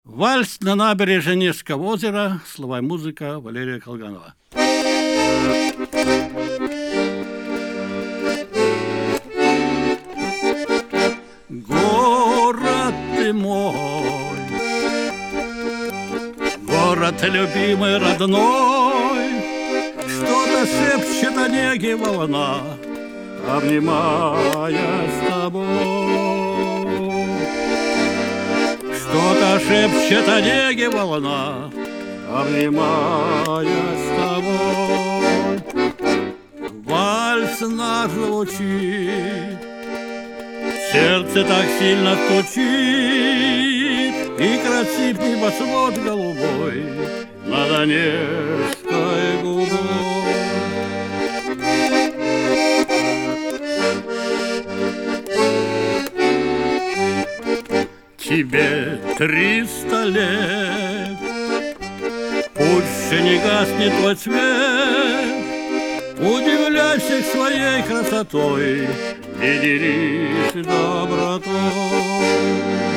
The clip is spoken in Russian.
Вальс на набережной Невского озера. Слова и музыка Валерия Колганова. Город ты мой, город любимый, родной, что-то шепчет о неге волна, обнимая с тобой. Что-то шепчет о неге волна, обнимая с тобой. Вальс наш звучит, сердце так сильно стучит, и красив небосвод голубой над Онежской губой. Тебе 300 лет, пусть не гаснет твой цвет, удивляй всех своей красотой и делись добротой.